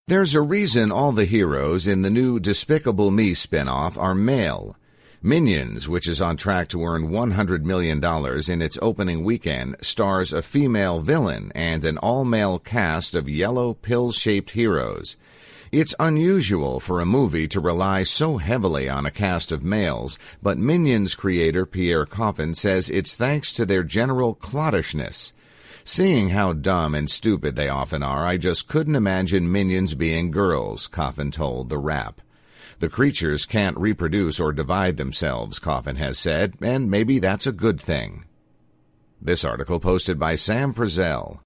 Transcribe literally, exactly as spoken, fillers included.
There's a reason all the heroes in the new Despicable Me spinoff are male. Minions, which is on track to earn one hundred million dollars in its opening weekend, stars a female villain and an all-male cast of yellow pill-shaped heroes. It's unusual for a movie to rely so heavily on a cast of males, but Minions creator Pierre Coffin says it's thanks to their general clottishness. Seeing how dumb and stupid they often are, I just couldn't imagine Minions being girls, Coffin told The Wrap. The creatures can't reproduce or divide themselves, Coffin has said, and maybe that's a good thing. This article posted by Sam Prezell.